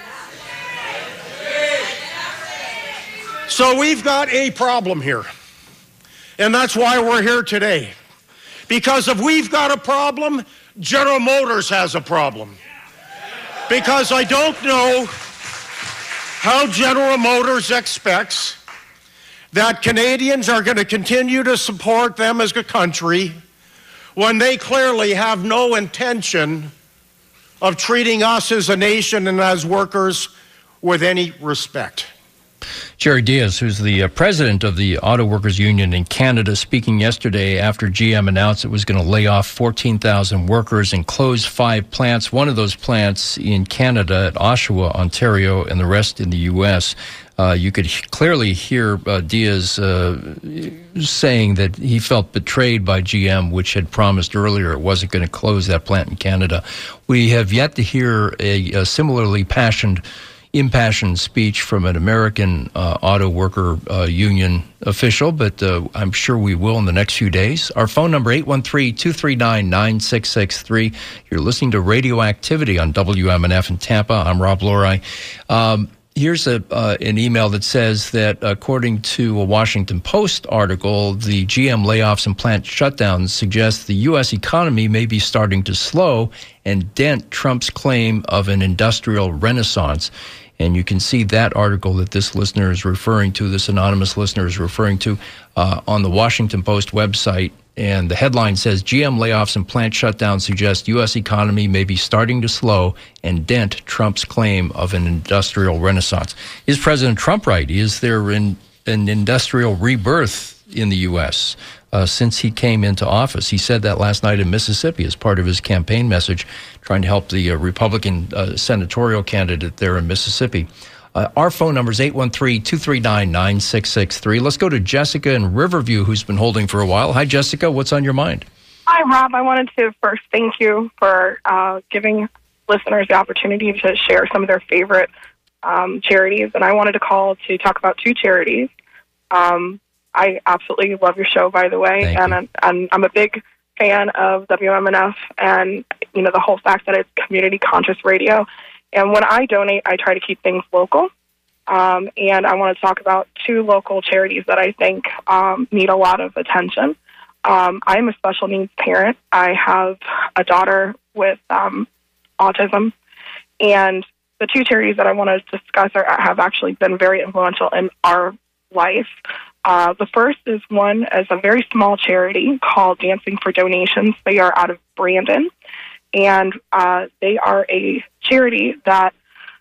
Speaker 13: So we've got a problem here. And that's why we're here today. Because if we've got a problem, General Motors has a problem. Because I don't know how General Motors expects that Canadians are going to continue to support them as a country when they clearly have no intention of treating us as a nation and as workers with any respect.
Speaker 2: Jerry Dias, who's the uh, president of the Auto Workers Union in Canada, speaking yesterday after G M announced it was going to lay off fourteen thousand workers and close five plants, one of those plants in Canada at Oshawa, Ontario, and the rest in the U S. Uh, you could h- clearly hear uh, Dias uh, saying that he felt betrayed by G M, which had promised earlier it wasn't going to close that plant in Canada. We have yet to hear a, a similarly passionate impassioned speech from an American uh, auto worker uh, union official, but uh, I'm sure we will in the next few days. Our phone number, eight one three, two three nine, nine six six three. You're listening to Radioactivity on W M N F in Tampa. I'm Rob Lorai. Um, here's a, uh, an email that says that according to a Washington Post article, the G M layoffs and plant shutdowns suggest the U S economy may be starting to slow and dent Trump's claim of an industrial renaissance. And you can see that article that this listener is referring to, this anonymous listener is referring to, uh, on the Washington Post website. And the headline says, G M layoffs and plant shutdowns suggest U S economy may be starting to slow and dent Trump's claim of an industrial renaissance. Is President Trump right? Is there an, an industrial rebirth in the U S uh, since he came into office? He said that last night in Mississippi as part of his campaign message, trying to help the uh, Republican uh, senatorial candidate there in Mississippi. Uh, our phone number is eight one three, two three nine, nine six six three. Let's go to Jessica in Riverview, who's been holding for a while. Hi, Jessica. What's on your mind?
Speaker 14: Hi, Rob. I wanted to first thank you for uh, giving listeners the opportunity to share some of their favorite um, charities. And I wanted to call to talk about two charities. Um, I absolutely love your show, by the way.
Speaker 2: Thank
Speaker 14: and I'm, I'm, I'm a big fan of W M N F and, you know, the whole fact that it's community conscious radio. And when I donate, I try to keep things local. Um, and I want to talk about two local charities that I think um, need a lot of attention. Um, I'm a special needs parent. I have a daughter with um, autism. And the two charities that I want to discuss are, have actually been very influential in our life. Uh, the first is one as a very small charity called Dancing for Donations. They are out of Brandon. And uh, they are a charity that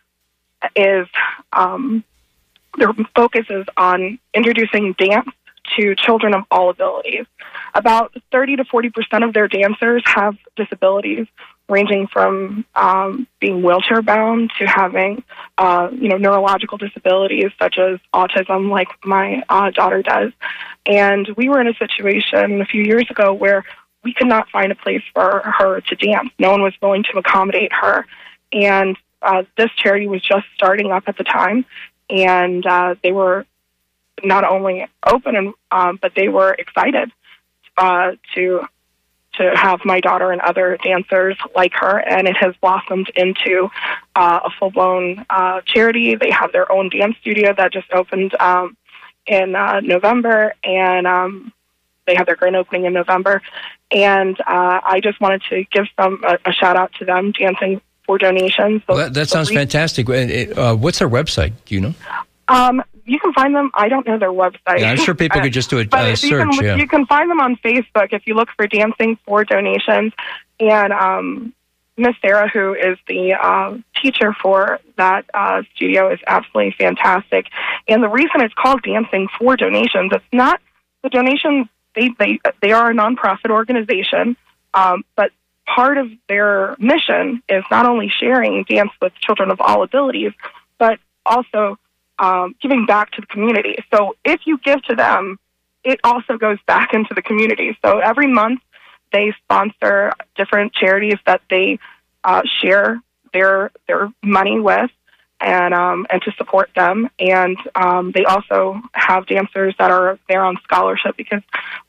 Speaker 14: is, um, their focus is on introducing dance to children of all abilities. About thirty to forty percent of their dancers have disabilities, ranging from um, being wheelchair bound to having, uh, you know, neurological disabilities such as autism, like my uh, daughter does. And we were in a situation a few years ago where we could not find a place for her to dance. No one was willing to accommodate her. And uh, this charity was just starting up at the time, and uh, they were not only open, and um, but they were excited uh, to to have my daughter and other dancers like her, and it has blossomed into uh, a full-blown uh, charity. They have their own dance studio that just opened um, in uh, November, and um, they have their grand opening in November. And uh, I just wanted to give some a, a shout-out to them, Dancing for Donations.
Speaker 2: Well, that, that sounds re- fantastic. Uh, what's their website? Do you know?
Speaker 14: Um, you can find them. I don't know their website.
Speaker 2: Yeah, I'm sure people could just do a uh, search.
Speaker 14: You can,
Speaker 2: yeah.
Speaker 14: you can find them on Facebook if you look for Dancing for Donations. And um, Miss Sarah, who is the uh, teacher for that uh, studio, is absolutely fantastic. And the reason it's called Dancing for Donations, it's not the donations. They they they are a nonprofit organization, um, but part of their mission is not only sharing dance with children of all abilities, but also Um, giving back to the community. So if you give to them, it also goes back into the community. So every month they sponsor different charities that they uh, share their their money with, and um, and to support them. And um, they also have dancers that are there on scholarship, because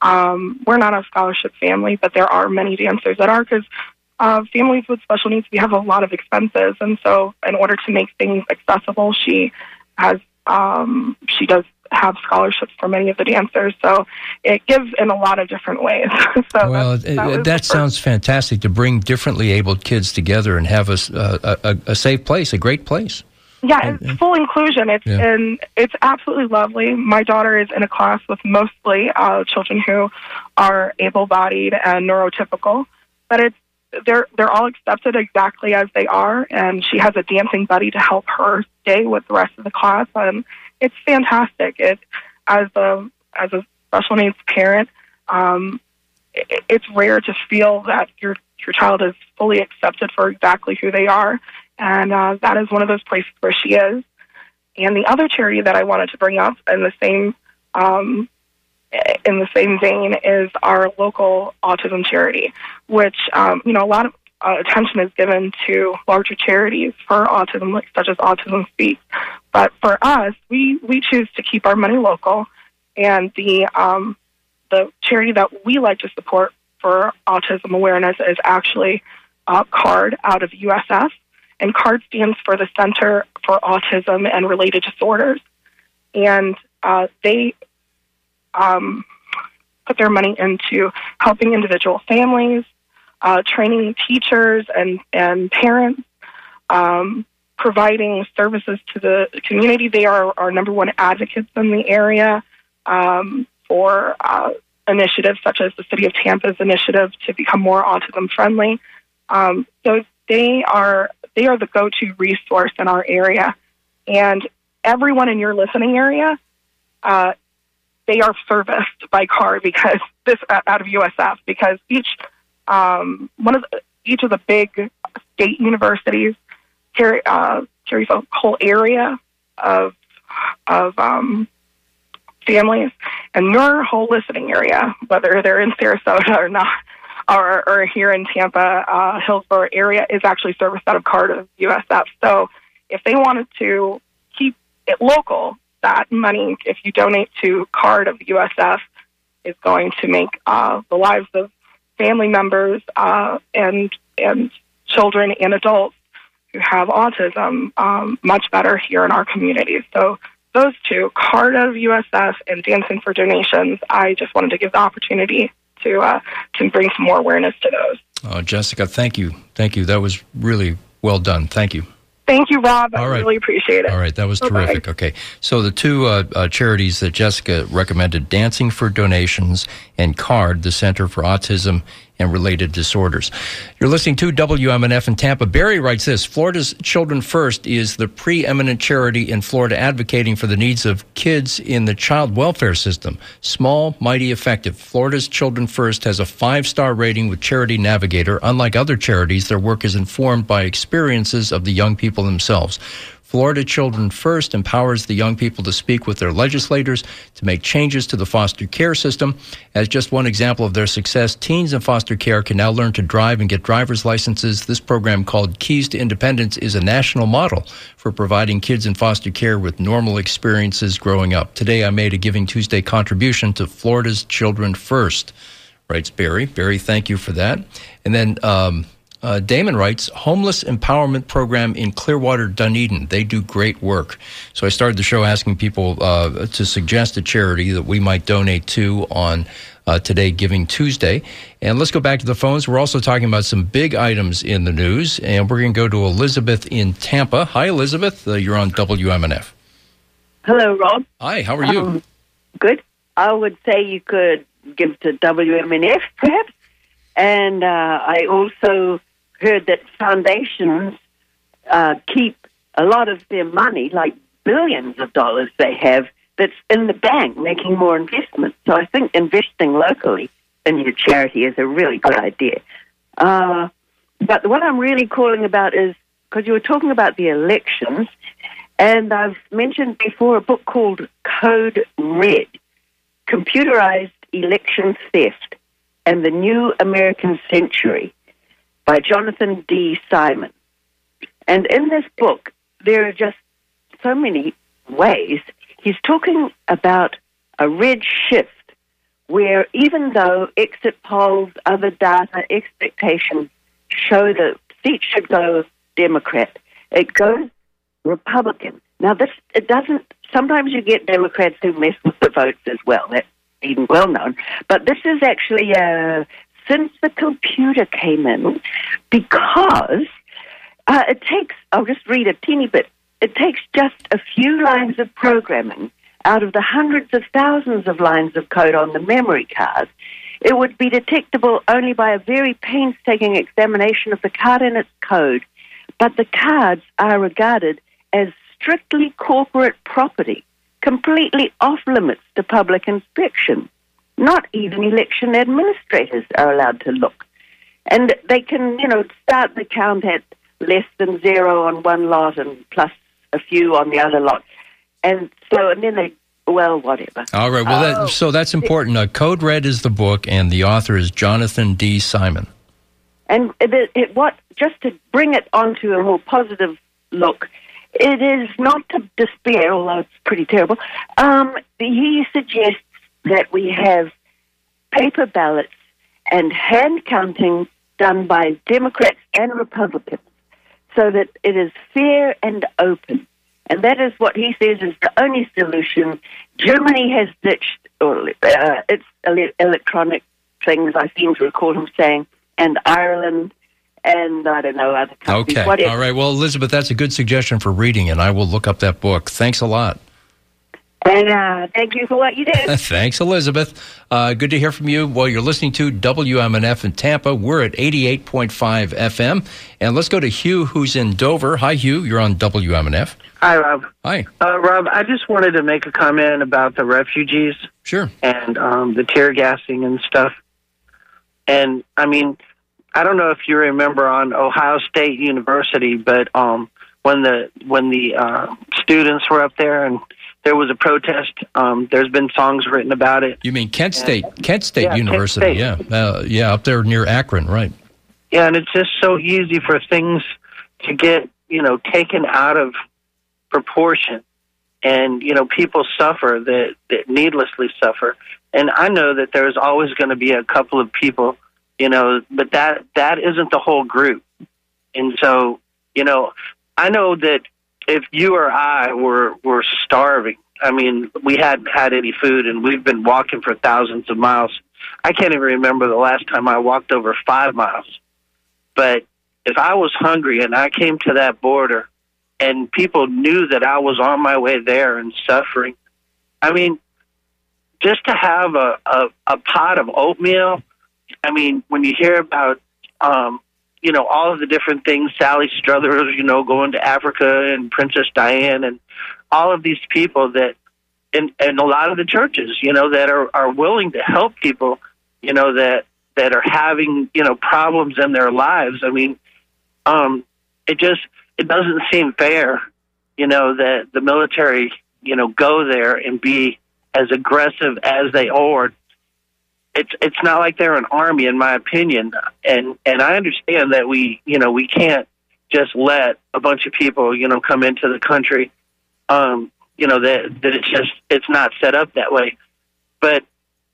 Speaker 14: um, we're not a scholarship family, but there are many dancers that are, because uh, families with special needs, we have a lot of expenses. And so in order to make things accessible, she has um, she does have scholarships for many of the dancers, so it gives in a lot of different ways. so
Speaker 2: well,
Speaker 14: that, that,
Speaker 2: it, that sounds fantastic, to bring differently abled kids together and have a, a, a, a safe place, a great place.
Speaker 14: Yeah,
Speaker 2: and,
Speaker 14: it's full inclusion. It's
Speaker 2: yeah.
Speaker 14: and it's absolutely lovely. My daughter is in a class with mostly uh, children who are able-bodied and neurotypical, but it's they're they're all accepted exactly as they are, and she has a dancing buddy to help her stay with the rest of the class, and it's fantastic. It as a as a special needs parent, um, it, it's rare to feel that your your child is fully accepted for exactly who they are, and uh, that is one of those places where she is. And the other charity that I wanted to bring up in the same um, in the same vein is our local autism charity, which, um, you know, a lot of uh, attention is given to larger charities for autism, like, such as Autism Speaks. But for us, we, we choose to keep our money local, and the um, the charity that we like to support for autism awareness is actually uh, CARD out of U S F, and CARD stands for the Center for Autism and Related Disorders. And uh, they Um, put their money into helping individual families, uh, training teachers and, and parents, um, providing services to the community. They are our number one advocates in the area um, for uh, initiatives such as the City of Tampa's initiative to become more autism friendly. Um, so they are they are the go-to resource in our area, and everyone in your listening area, uh, they are serviced by CARD, because this out of U S F, because each um, one of the, each of the big state universities carry uh, carries a whole area of of um, families, and your whole listening area, whether they're in Sarasota or not, or, or here in Tampa, uh, Hillsborough area, is actually serviced out of CARD of U S F. So if they wanted to keep it local, that money, if you donate to CARD of U S F, is going to make uh, the lives of family members uh, and and children and adults who have autism um, much better here in our communities. So those two, CARD of U S F and Dancing for Donations, I just wanted to give the opportunity to uh, to bring some more awareness to those.
Speaker 2: Oh, Jessica, thank you. Thank you. That was really well done. Thank you.
Speaker 14: Thank you, Rob. I
Speaker 2: All right.
Speaker 14: really appreciate it.
Speaker 2: All right, that was
Speaker 14: Bye-bye.
Speaker 2: terrific. Okay, so the two uh, uh, charities that Jessica recommended, Dancing for Donations and CARD, the Center for Autism and related disorders. You're listening to W M N F in Tampa. Barry writes this: Florida's Children First is the preeminent charity in Florida advocating for the needs of kids in the child welfare system. Small, mighty, effective. Florida's Children First has a five-star rating with Charity Navigator. Unlike other charities, their work is informed by experiences of the young people themselves. Florida Children First empowers the young people to speak with their legislators to make changes to the foster care system. As just one example of their success, teens in foster care can now learn to drive and get driver's licenses. This program, called Keys to Independence, is a national model for providing kids in foster care with normal experiences growing up. Today, I made a Giving Tuesday contribution to Florida's Children First, writes Barry. Barry, thank you for that. And then um, Uh, Damon writes, homeless empowerment program in Clearwater, Dunedin. They do great work. So I started the show asking people uh, to suggest a charity that we might donate to on uh, today, Giving Tuesday. And let's go back to the phones. We're also talking about some big items in the news, and we're going to go to Elizabeth in Tampa. Hi, Elizabeth. Uh, you're on W M N F.
Speaker 15: Hello, Rob.
Speaker 2: Hi, how are you?
Speaker 15: Um, good. I would say you could give to W M N F, perhaps. And uh, I also heard that foundations uh, keep a lot of their money, like billions of dollars they have, that's in the bank, making more investments. So I think investing locally in your charity is a really good idea. Uh, but what I'm really calling about is, because you were talking about the elections, and I've mentioned before a book called Code Red, Computerized Election Theft and the New American Century, by Jonathan D. Simon. And in this book, there are just so many ways. He's talking about a red shift where even though exit polls, other data, expectations show that seats should go Democrat, it goes Republican. Now, this it doesn't, sometimes you get Democrats who mess with the votes as well. That's even well known. But this is actually a since the computer came in, because uh, it takes, I'll just read a teeny bit, it takes just a few lines of programming out of the hundreds of thousands of lines of code on the memory card. It would be detectable only by a very painstaking examination of the card and its code, but the cards are regarded as strictly corporate property, completely off limits to public inspection. Not even election administrators are allowed to look. And they can, you know, start the count at less than zero on one lot and plus a few on the other lot. And so, and then they, well, whatever.
Speaker 2: All right. Well,
Speaker 15: Oh.
Speaker 2: that, so that's important. Uh, Code Red is the book, and the author is Jonathan D. Simon.
Speaker 15: And it, it, what, just to bring it onto a more positive look, it is not to despair, although it's pretty terrible. Um, he suggests that we have paper ballots and hand counting done by Democrats and Republicans so that it is fair and open. And that is what he says is the only solution. Germany has ditched or, uh, its ele- electronic things, I seem to recall him saying, and Ireland and, I don't know, other countries.
Speaker 2: Okay.
Speaker 15: Whatever.
Speaker 2: All right. Well, Elizabeth, that's a good suggestion for reading, and I will look up that book. Thanks a lot.
Speaker 15: And uh, thank you for what you did.
Speaker 2: Thanks, Elizabeth. Uh, good to hear from you. Well, you're listening to W M N F in Tampa. We're at eighty-eight point five F M. And let's go to Hugh, who's in Dover. Hi, Hugh. You're on W M N F.
Speaker 16: Hi, Rob.
Speaker 2: Hi.
Speaker 16: Uh, Rob, I just wanted to make a comment about the refugees.
Speaker 2: Sure.
Speaker 16: And um, the tear gassing and stuff. And, I mean, I don't know if you remember on Ohio State University, but um, when the when the uh, students were up there and there was a protest, um, there's been songs written about it.
Speaker 2: You mean Kent State, Kent State
Speaker 16: Yeah, Kent
Speaker 2: University,
Speaker 16: State.
Speaker 2: yeah. Uh, yeah, up there near Akron, right.
Speaker 16: Yeah, and it's just so easy for things to get, you know, taken out of proportion. And, you know, people suffer that, that needlessly suffer. And I know that there's always going to be a couple of people, you know, but that that isn't the whole group. And so, you know, I know that if you or I were, were starving, I mean, we hadn't had any food and we've been walking for thousands of miles. I can't even remember the last time I walked over five miles. But if I was hungry and I came to that border and people knew that I was on my way there and suffering, I mean, just to have a, a, a pot of oatmeal I mean, when you hear about, um, you know, all of the different things, Sally Struthers, you know, going to Africa, and Princess Diane, and all of these people that, and, and a lot of the churches, you know, that are, are willing to help people, you know, that, that are having, you know, problems in their lives. I mean, um, it just, it doesn't seem fair, you know, that the military, you know, go there and be as aggressive as they are. It's it's not like they're an army, in my opinion, and and I understand that we you know we can't just let a bunch of people you know come into the country, um, you know that that it's just it's not set up that way. But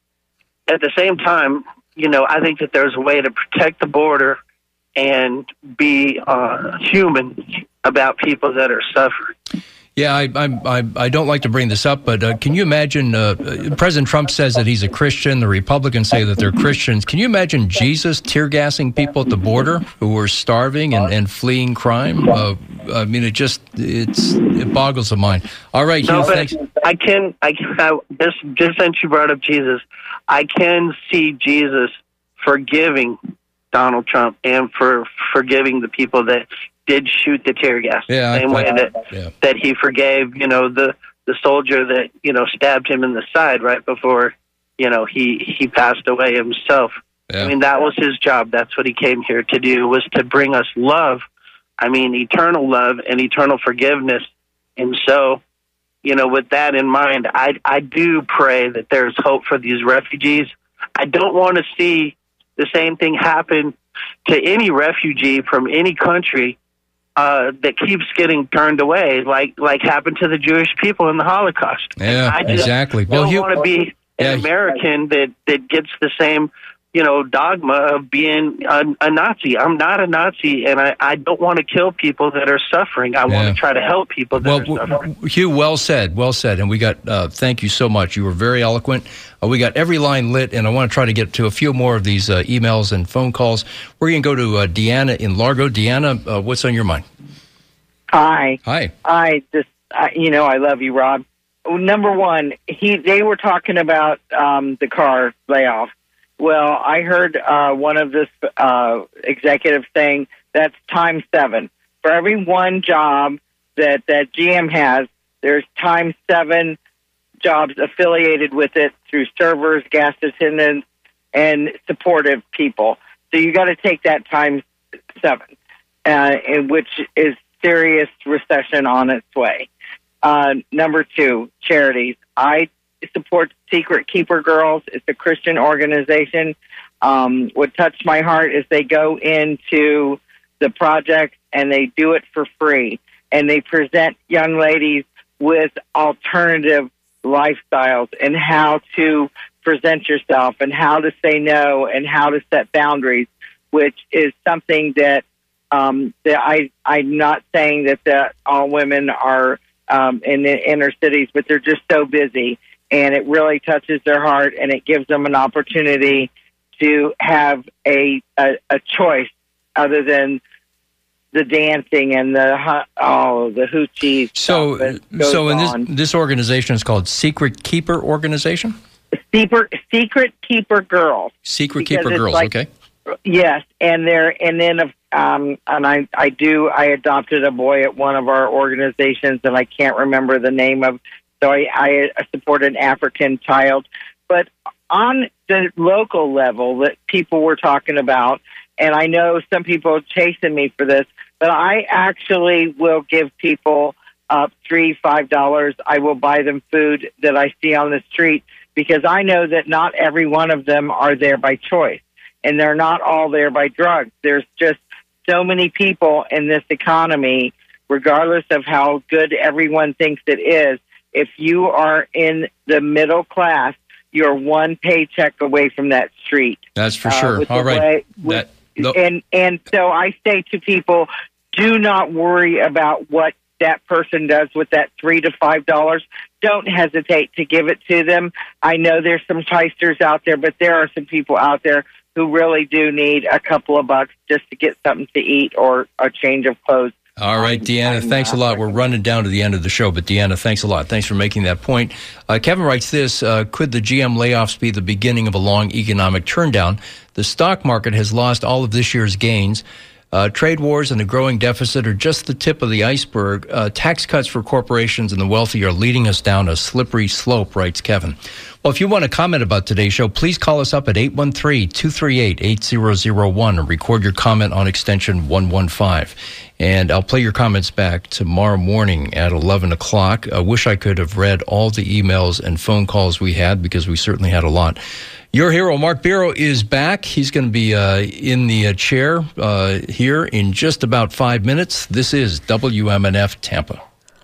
Speaker 16: at the same time, you know I think that there's a way to protect the border and be uh, human about people that are suffering.
Speaker 2: Yeah, I, I, I, I don't like to bring this up, but uh, can you imagine, uh, President Trump says that he's a Christian, the Republicans say that they're Christians. Can you imagine Jesus tear gassing people at the border who were starving and, and fleeing crime? Uh, I mean, it just, it's, it boggles the mind. All right, Hugh,
Speaker 16: no, but
Speaker 2: thanks.
Speaker 16: I can, I can, I, just, just since you brought up Jesus, I can see Jesus forgiving Donald Trump and for forgiving the people that did shoot the tear gas.
Speaker 2: Yeah,
Speaker 16: same
Speaker 2: I,
Speaker 16: way that
Speaker 2: yeah.
Speaker 16: that he forgave, you know, the the soldier that you know stabbed him in the side right before, you know, he he passed away himself.
Speaker 2: Yeah.
Speaker 16: I mean, that was his job. That's what he came here to do, was to bring us love. I mean, eternal love and eternal forgiveness. And so, you know, with that in mind, I I do pray that there's hope for these refugees. I don't want to see the same thing happen to any refugee from any country Uh, that keeps getting turned away, like like happened to the Jewish people in the Holocaust.
Speaker 2: Yeah,
Speaker 16: I just
Speaker 2: exactly.
Speaker 16: don't
Speaker 2: Well, you
Speaker 16: want to be an
Speaker 2: yeah,
Speaker 16: American that, that gets the same, you know, dogma of being a, a Nazi. I'm not a Nazi, and I, I don't want to kill people that are suffering. I
Speaker 2: Yeah.
Speaker 16: want to try to help people that
Speaker 2: well,
Speaker 16: are suffering.
Speaker 2: w- Hugh, well said, well said. And we got, uh, thank you so much. You were very eloquent. Uh, we got every line lit, and I want to try to get to a few more of these uh, emails and phone calls. We're going to go to uh, Deanna in Largo. Deanna, uh, what's on your mind?
Speaker 17: Hi.
Speaker 2: Hi.
Speaker 17: I just, I, you know, I love you, Rob. Number one, he they were talking about um, the car layoff. Well, I heard uh, one of this uh, executives saying that's times seven. For every one job that, that G M has, there's times seven jobs affiliated with it through servers, gas attendants, and supportive people. So you got to take that times seven, uh, in which is serious recession on its way. Uh, number two, charities. I support Secret Keeper Girls. It's a Christian organization. Um, what touched my heart is they go into the project and they do it for free. And they present young ladies with alternative lifestyles and how to present yourself and how to say no and how to set boundaries, which is something that Um, that I, I'm not saying that the, all women are um, in the inner cities, but they're just so busy, and it really touches their heart, and it gives them an opportunity to have a a, a choice other than the dancing and the oh the hoochie.
Speaker 2: So, so in this
Speaker 17: on.
Speaker 2: this organization is called Secret Keeper Organization?
Speaker 17: Secret Secret Keeper Girls.
Speaker 2: Secret
Speaker 17: Because
Speaker 2: Keeper
Speaker 17: it's
Speaker 2: Girls,
Speaker 17: like-
Speaker 2: okay.
Speaker 17: Yes, and there, and then, um, and I, I do. I adopted a boy at one of our organizations, and I can't remember the name of. So I, I support an African child, but on the local level that people were talking about, and I know some people are chasing me for this, but I actually will give people uh, three, five dollars. I will buy them food that I see on the street because I know that not every one of them are there by choice. And they're not all there by drugs. There's just so many people in this economy, regardless of how good everyone thinks it is. If you are in the middle class, you're one paycheck away from that street.
Speaker 2: That's for
Speaker 17: Uh,
Speaker 2: sure.
Speaker 17: with
Speaker 2: All
Speaker 17: the
Speaker 2: right.
Speaker 17: way- with-
Speaker 2: That- no-
Speaker 17: and and so I say to people, do not worry about what that person does with that three to five dollars. Don't hesitate to give it to them. I know there's some shysters out there, but there are some people out there who really do need a couple of bucks just to get something to eat or a change of clothes
Speaker 2: All right, Deanna,
Speaker 17: I'm,
Speaker 2: thanks a
Speaker 17: uh,
Speaker 2: lot. We're running down to the end of the show, but Deanna, thanks a lot. Thanks for making that point. Uh, Kevin writes this, uh, could the G M layoffs be the beginning of a long economic turndown? The stock market has lost all of this year's gains. Uh, trade wars and a growing deficit are just the tip of the iceberg. Uh, tax cuts for corporations and the wealthy are leading us down a slippery slope, writes Kevin. Well, if you want to comment about today's show, please call us up at eight one three, two three eight, eight zero zero one and record your comment on extension one one five. And I'll play your comments back tomorrow morning at eleven o'clock. I wish I could have read all the emails and phone calls we had, because we certainly had a lot. Your hero, Mark Biro, is back. He's going to be uh, in the uh, chair uh, here in just about five minutes. This is W M N F Tampa.